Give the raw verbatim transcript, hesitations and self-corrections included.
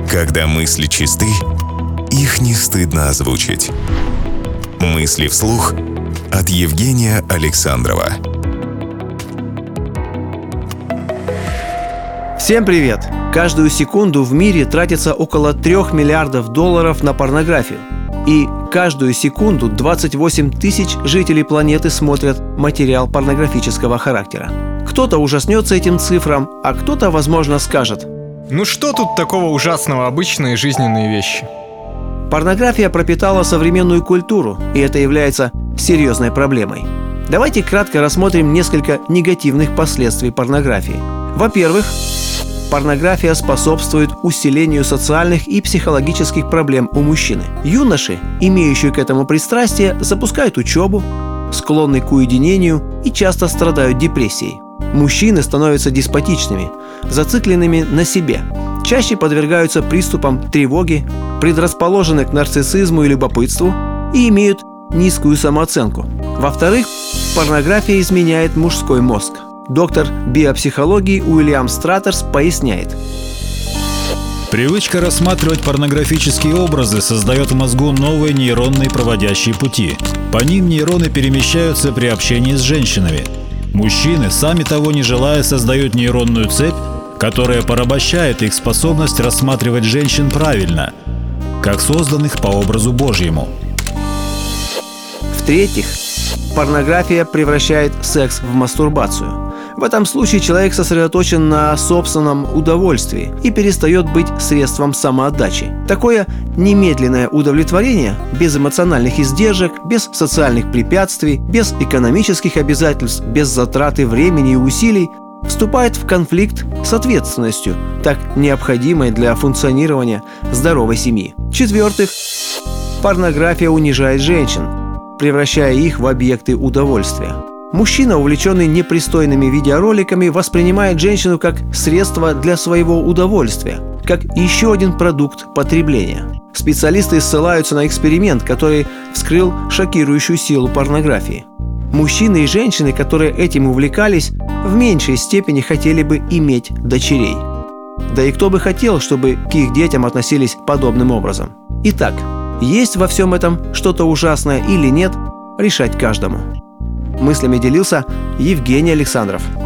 Когда мысли чисты, их не стыдно озвучить. Мысли вслух от Евгения Александрова. Всем привет! Каждую секунду в мире тратится около трех миллиардов долларов на порнографию. И каждую секунду двадцать восемь тысяч жителей планеты смотрят материал порнографического характера. Кто-то ужаснется этим цифрам, а кто-то, возможно, скажет: ну что тут такого ужасного, обычные жизненные вещи? Порнография пропитала современную культуру, и это является серьезной проблемой. Давайте кратко рассмотрим несколько негативных последствий порнографии. Во-первых, порнография способствует усилению социальных и психологических проблем у мужчины. Юноши, имеющие к этому пристрастие, запускают учебу, склонны к уединению и часто страдают депрессией. Мужчины становятся деспотичными, зацикленными на себе, чаще подвергаются приступам тревоги, предрасположены к нарциссизму и любопытству и имеют низкую самооценку. Во-вторых, порнография изменяет мужской мозг. Доктор биопсихологии Уильям Стратерс поясняет: привычка рассматривать порнографические образы создает в мозгу новые нейронные проводящие пути. По ним нейроны перемещаются при общении с женщинами. Мужчины, сами того не желая, создают нейронную цепь, которая порабощает их способность рассматривать женщин правильно, как созданных по образу Божьему. В-третьих, порнография превращает секс в мастурбацию. В этом случае человек сосредоточен на собственном удовольствии и перестает быть средством самоотдачи. Такое немедленное удовлетворение, без эмоциональных издержек, без социальных препятствий, без экономических обязательств, без затраты времени и усилий, вступает в конфликт с ответственностью, так необходимой для функционирования здоровой семьи. В-четвертых, порнография унижает женщин, превращая их в объекты удовольствия. Мужчина, увлеченный непристойными видеороликами, воспринимает женщину как средство для своего удовольствия, как еще один продукт потребления. Специалисты ссылаются на эксперимент, который вскрыл шокирующую силу порнографии. Мужчины и женщины, которые этим увлекались, в меньшей степени хотели бы иметь дочерей. Да и кто бы хотел, чтобы к их детям относились подобным образом? Итак, есть во всем этом что-то ужасное или нет, решать каждому. Мыслями делился Евгений Александров.